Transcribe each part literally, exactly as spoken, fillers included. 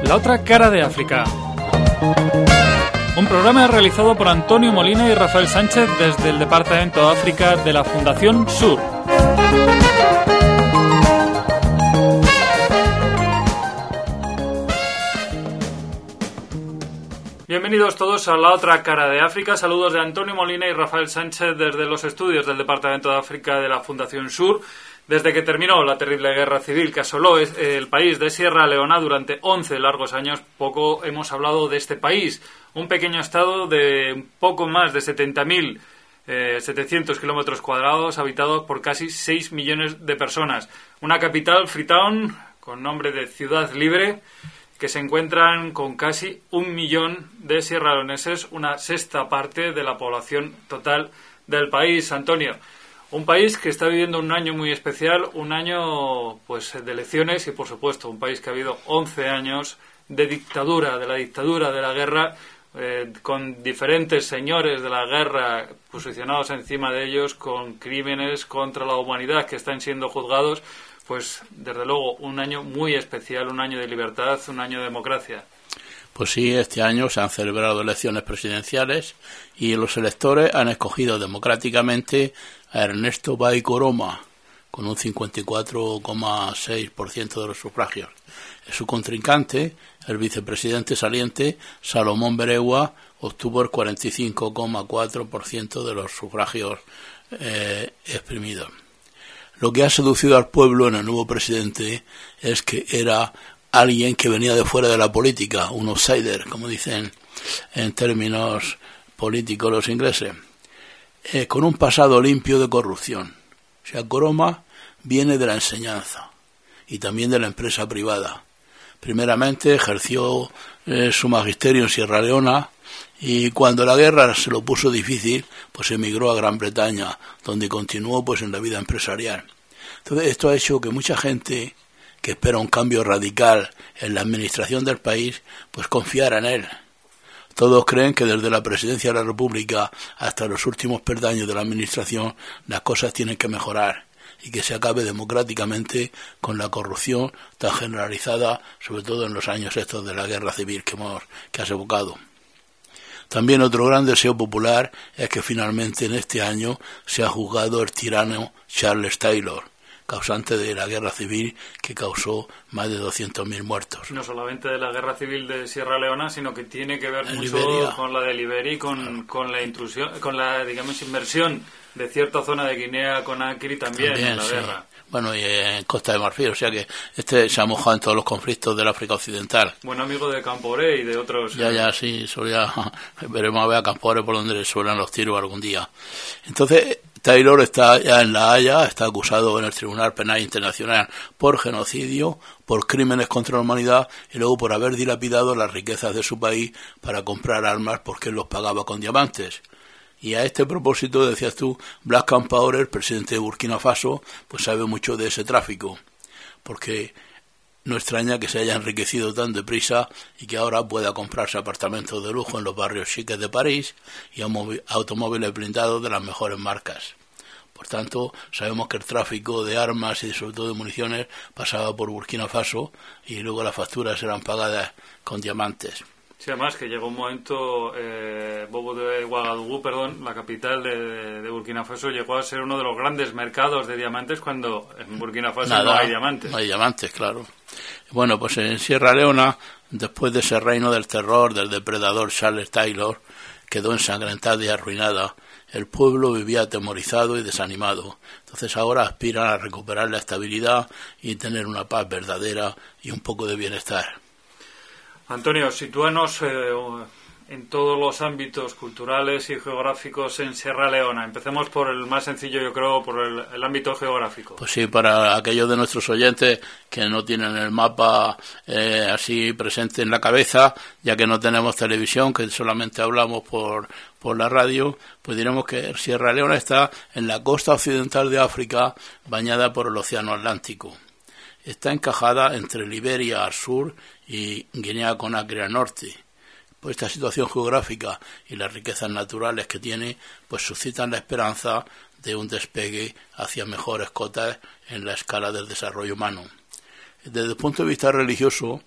La otra cara de África. Un programa realizado por Antonio Molina y Rafael Sánchez desde el Departamento de África de la Fundación Sur. Bienvenidos todos a La otra cara de África. Saludos de Antonio Molina y Rafael Sánchez desde los estudios del Departamento de África de la Fundación Sur. Desde que terminó la terrible guerra civil que asoló el país de Sierra Leona durante once largos años, poco hemos hablado de este país. Un pequeño estado de poco más de setenta mil setecientos kilómetros cuadrados, habitado por casi seis millones de personas. Una capital, Freetown, con nombre de Ciudad Libre, que se encuentran con casi un millón de sierraleoneses, una sexta parte de la población total del país. Antonio, un país que está viviendo un año muy especial, un año pues de elecciones y, por supuesto, un país que ha habido once años de dictadura, de la dictadura de la guerra, eh, con diferentes señores de la guerra posicionados encima de ellos, con crímenes contra la humanidad que están siendo juzgados. Pues, desde luego, un año muy especial, un año de libertad, un año de democracia. Pues sí, este año se han celebrado elecciones presidenciales y los electores han escogido democráticamente a Ernesto Bai Koroma, con un cincuenta y cuatro coma seis por ciento de los sufragios. Su contrincante, el vicepresidente saliente, Salomón Berewa, obtuvo el cuarenta y cinco coma cuatro por ciento de los sufragios eh, exprimidos. Lo que ha seducido al pueblo en el nuevo presidente es que era alguien que venía de fuera de la política, un outsider, como dicen en términos políticos los ingleses, eh, con un pasado limpio de corrupción. O sea, Koroma viene de la enseñanza y también de la empresa privada. Primeramente ejerció eh, su magisterio en Sierra Leona y cuando la guerra se lo puso difícil, pues emigró a Gran Bretaña, donde continuó pues en la vida empresarial. Entonces esto ha hecho que mucha gente que espera un cambio radical en la administración del país, pues confiara en él. Todos creen que desde la presidencia de la República hasta los últimos peldaños de la administración las cosas tienen que mejorar y que se acabe democráticamente con la corrupción tan generalizada, sobre todo en los años estos de la guerra civil que hemos que has evocado. También otro gran deseo popular es que finalmente en este año se ha juzgado el tirano Charles Taylor, causante de la guerra civil que causó más de doscientos mil muertos. No solamente de la guerra civil de Sierra Leona, sino que tiene que ver en mucho Liberia. con la de Liberia y con, claro. con la intrusión, con la, digamos, inversión de cierta zona de Guinea Conakry también, también en la sí. guerra. Bueno, y en Costa de Marfil, o sea que este se ha mojado en todos los conflictos del África Occidental. Buen amigo de Campore y de otros. Ya, ya, sí, eso ya veremos a ver a Campore por donde le suenan los tiros algún día. Entonces, Taylor está ya en La Haya, está acusado en el Tribunal Penal Internacional por genocidio, por crímenes contra la humanidad y luego por haber dilapidado las riquezas de su país para comprar armas porque él los pagaba con diamantes. Y a este propósito, decías tú, Black Compaoré, el presidente de Burkina Faso, pues sabe mucho de ese tráfico, porque no extraña que se haya enriquecido tan deprisa y que ahora pueda comprarse apartamentos de lujo en los barrios chiques de París y automóviles blindados de las mejores marcas. Por tanto, sabemos que el tráfico de armas y sobre todo de municiones pasaba por Burkina Faso y luego las facturas eran pagadas con diamantes. Sí, además que llegó un momento, eh, Bobo de Ouagadougou, perdón, la capital de, de Burkina Faso, llegó a ser uno de los grandes mercados de diamantes cuando en Burkina Faso Nada, no hay diamantes. No hay diamantes, claro. Bueno, pues en Sierra Leona, después de ese reino del terror del depredador Charles Taylor, quedó ensangrentada y arruinada. El pueblo vivía atemorizado y desanimado. Entonces ahora aspiran a recuperar la estabilidad y tener una paz verdadera y un poco de bienestar. Antonio, sitúanos eh, en todos los ámbitos culturales y geográficos en Sierra Leona. Empecemos por el más sencillo, yo creo, por el, el ámbito geográfico. Pues sí, para aquellos de nuestros oyentes que no tienen el mapa eh, así presente en la cabeza, ya que no tenemos televisión, que solamente hablamos por, por la radio, pues diremos que Sierra Leona está en la costa occidental de África, bañada por el Océano Atlántico. Está encajada entre Liberia al sur y Guinea Conakry al norte. Pues esta situación geográfica y las riquezas naturales que tiene, pues suscitan la esperanza de un despegue hacia mejores cotas en la escala del desarrollo humano. Desde el punto de vista religioso,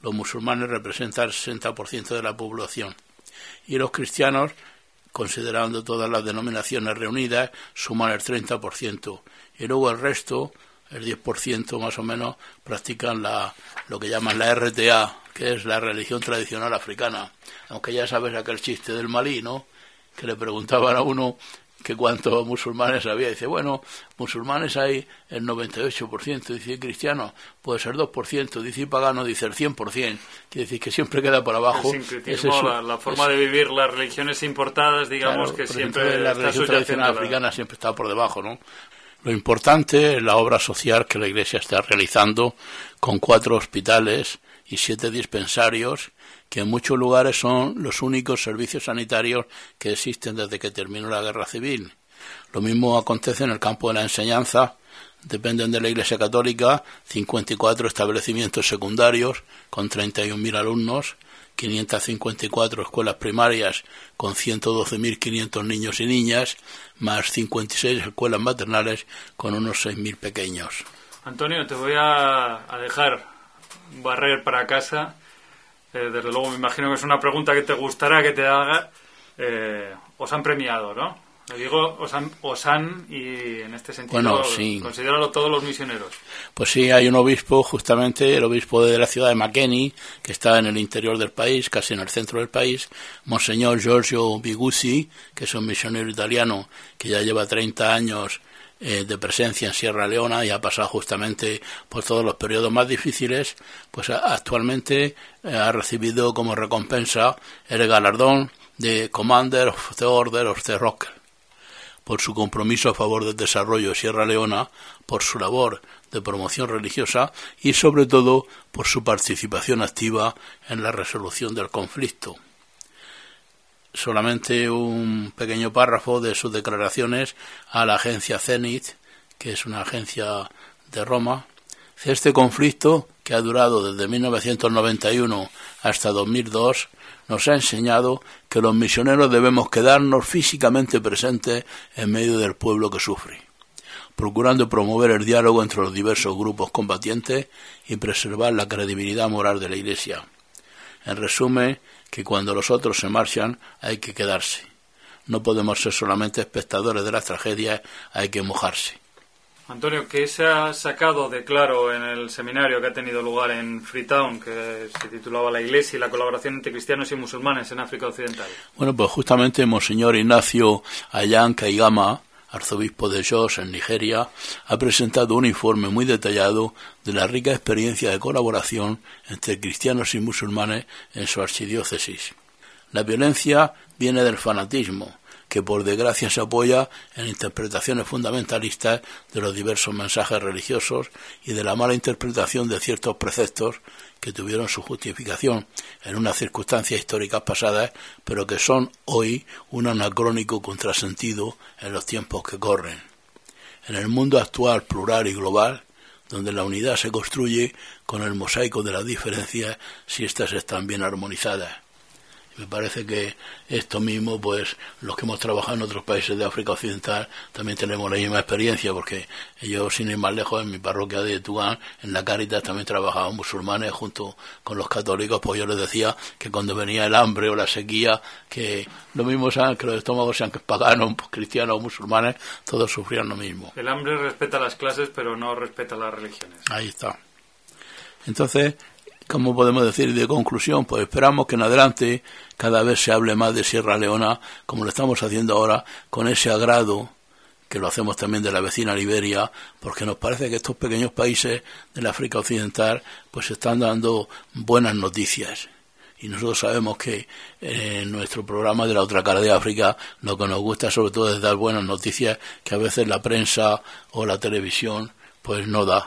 los musulmanes representan el sesenta por ciento de la población y los cristianos, considerando todas las denominaciones reunidas, suman el treinta por ciento y luego el resto, el diez por ciento más o menos, practican la, lo que llaman la R T A, que es la religión tradicional africana, aunque ya sabes aquel chiste del Malí, ¿no?, que le preguntaban a uno que cuántos musulmanes había, dice, bueno, musulmanes hay el noventa y ocho por ciento, dice, cristianos puede ser dos por ciento, dice, y pagano, dice, el cien por ciento, quiere decir que siempre queda por abajo. El sincretismo, la, la forma es, de vivir las religiones importadas, digamos, claro, que siempre la religión tradicional africana siempre está por debajo, ¿no? Lo importante es la obra social que la Iglesia está realizando con cuatro hospitales y siete dispensarios, que en muchos lugares son los únicos servicios sanitarios que existen desde que terminó la Guerra Civil. Lo mismo acontece en el campo de la enseñanza. Dependen de la Iglesia Católica cincuenta y cuatro establecimientos secundarios con treinta y un mil alumnos, quinientas cincuenta y cuatro escuelas primarias con ciento doce mil quinientos niños y niñas, más cincuenta y seis escuelas maternales con unos seis mil pequeños. Antonio, te voy a, a dejar barrer para casa. Eh, desde luego me imagino que es una pregunta que te gustará que te haga. Eh, os han premiado, ¿no? Le digo, os han, os han y en este sentido, bueno, sí. Considéralo todos los misioneros. Pues sí, hay un obispo, justamente el obispo de la ciudad de Makeni, que está en el interior del país, casi en el centro del país, Monseñor Giorgio Biguzzi, que es un misionero italiano que ya lleva treinta años eh, de presencia en Sierra Leona y ha pasado justamente por todos los periodos más difíciles, pues actualmente eh, ha recibido como recompensa el galardón de Commander of the Order of the Rock, por su compromiso a favor del desarrollo de Sierra Leona, por su labor de promoción religiosa y sobre todo por su participación activa en la resolución del conflicto. Solamente un pequeño párrafo de sus declaraciones a la agencia Zenit, que es una agencia de Roma. Este conflicto, que ha durado desde mil novecientos noventa y uno hasta dos mil dos, nos ha enseñado que los misioneros debemos quedarnos físicamente presentes en medio del pueblo que sufre, procurando promover el diálogo entre los diversos grupos combatientes y preservar la credibilidad moral de la Iglesia. En resumen, que cuando los otros se marchan hay que quedarse. No podemos ser solamente espectadores de las tragedias, hay que mojarse. Antonio, ¿qué se ha sacado de claro en el seminario que ha tenido lugar en Freetown, que se titulaba La Iglesia y la colaboración entre cristianos y musulmanes en África Occidental? Bueno, pues justamente Monseñor Ignacio Ayán Kaigama, arzobispo de Jos, en Nigeria, ha presentado un informe muy detallado de la rica experiencia de colaboración entre cristianos y musulmanes en su archidiócesis. La violencia viene del fanatismo, que por desgracia se apoya en interpretaciones fundamentalistas de los diversos mensajes religiosos y de la mala interpretación de ciertos preceptos que tuvieron su justificación en unas circunstancias históricas pasadas, pero que son hoy un anacrónico contrasentido en los tiempos que corren. En el mundo actual, plural y global, donde la unidad se construye con el mosaico de las diferencias si éstas están bien armonizadas. Me parece que esto mismo, pues los que hemos trabajado en otros países de África Occidental también tenemos la misma experiencia, porque yo, sin ir más lejos, en mi parroquia de Tugán, en la Cáritas, también trabajaban musulmanes junto con los católicos. Pues yo les decía que cuando venía el hambre o la sequía, que lo mismo sean que los estómagos sean paganos, cristianos o musulmanes, todos sufrían lo mismo. El hambre respeta las clases, pero no respeta las religiones. Ahí está. Entonces, ¿cómo podemos decir de conclusión? Pues esperamos que en adelante cada vez se hable más de Sierra Leona, como lo estamos haciendo ahora, con ese agrado que lo hacemos también de la vecina Liberia, porque nos parece que estos pequeños países de la África Occidental pues están dando buenas noticias. Y nosotros sabemos que en nuestro programa de La Otra Cara de África lo que nos gusta sobre todo es dar buenas noticias que a veces la prensa o la televisión pues no da.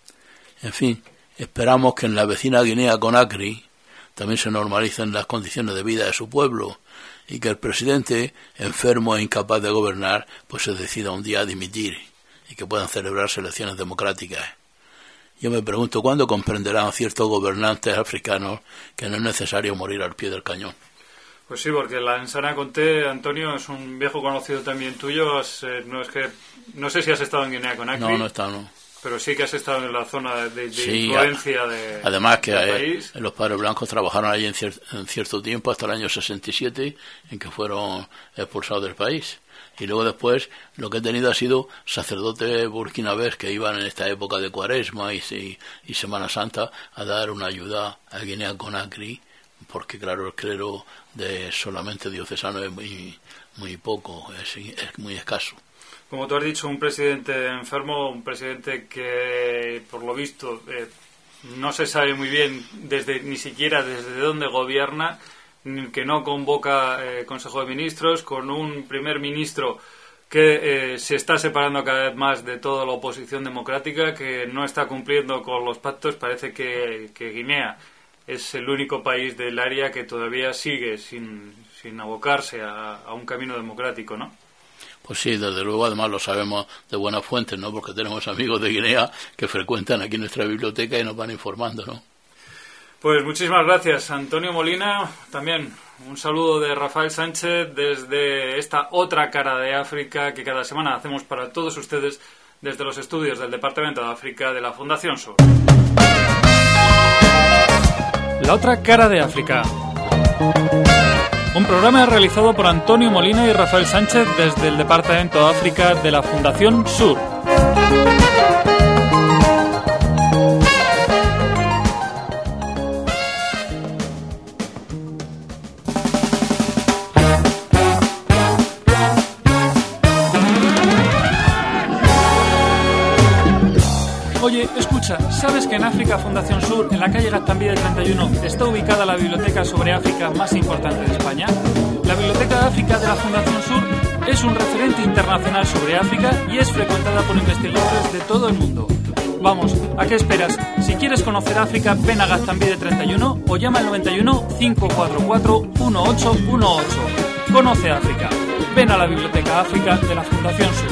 En fin, esperamos que en la vecina Guinea Conakry también se normalicen las condiciones de vida de su pueblo y que el presidente, enfermo e incapaz de gobernar, pues se decida un día a dimitir y que puedan celebrarse elecciones democráticas. Yo me pregunto cuándo comprenderán ciertos gobernantes africanos que no es necesario morir al pie del cañón. Pues sí, porque la Lansana Conté, Antonio, es un viejo conocido también tuyo. Es, eh, no es que no sé si has estado en Guinea Conakry. No, no he estado, no. Pero sí que has estado en la zona de, de sí, influencia de además que del eh, país. Los Padres Blancos trabajaron allí en, cier en cierto tiempo, hasta el año sesenta y siete, en que fueron expulsados del país. Y luego después lo que he tenido ha sido sacerdotes burkinabés que iban en esta época de Cuaresma y, y, y Semana Santa a dar una ayuda a Guinea-Conakry, porque claro, el clero de solamente diocesano es muy, muy poco, es, es muy escaso. Como tú has dicho, un presidente enfermo, un presidente que, por lo visto, eh, no se sabe muy bien desde ni siquiera desde dónde gobierna, que no convoca eh, Consejo de Ministros, con un primer ministro que eh, se está separando cada vez más de toda la oposición democrática, que no está cumpliendo con los pactos. Parece que, que Guinea es el único país del área que todavía sigue sin, sin abocarse a, a un camino democrático, ¿no? Pues sí, desde luego, además lo sabemos de buenas fuentes, ¿no? Porque tenemos amigos de Guinea que frecuentan aquí nuestra biblioteca y nos van informando, ¿no? Pues muchísimas gracias, Antonio Molina. También un saludo de Rafael Sánchez desde esta otra cara de África que cada semana hacemos para todos ustedes desde los estudios del Departamento de África de la Fundación Sur. La otra cara de África. Un programa realizado por Antonio Molina y Rafael Sánchez desde el Departamento de África de la Fundación Sur. Oye, escucha, ¿sabes que en África Fundación Sur, en la calle Gaztambide treinta y uno, está ubicada la biblioteca sobre África más importante de España? La Biblioteca de África de la Fundación Sur es un referente internacional sobre África y es frecuentada por investigadores de todo el mundo. Vamos, ¿a qué esperas? Si quieres conocer África, ven a Gaztambide treinta y uno o llama al noventa y uno, cinco cuatro cuatro, uno ocho uno ocho. Conoce África. Ven a la Biblioteca África de la Fundación Sur.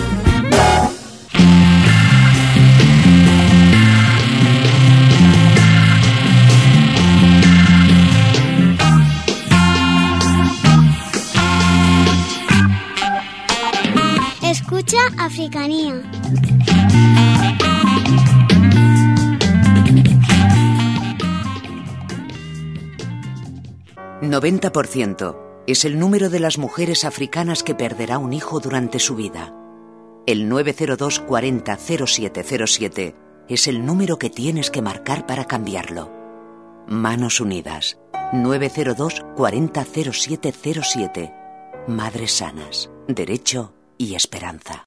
Escucha Africanía. noventa por ciento es el número de las mujeres africanas que perderá un hijo durante su vida. El nueve cero dos cuarenta cero siete cero siete es el número que tienes que marcar para cambiarlo. Manos Unidas. nueve cero dos cuarenta cero siete cero siete. Madres sanas. Derecho y esperanza.